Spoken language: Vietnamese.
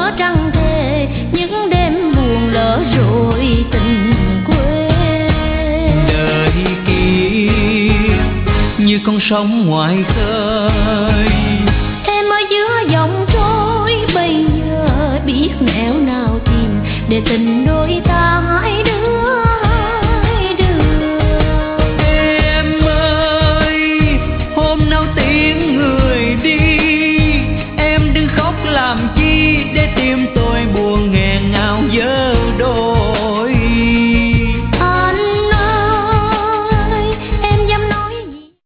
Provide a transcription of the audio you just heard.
nhớ trăng thề những đêm buồn lỡ rồi tình quê. Đời kia như con sóng ngoài khơi, Em ở giữa dòng trôi bây giờ biết nẻo nào tìm để tình đôi ta hai đứa hai đường. Em ơi hôm nào tiếng người đi, em đừng khóc làm chi để tìm tôi.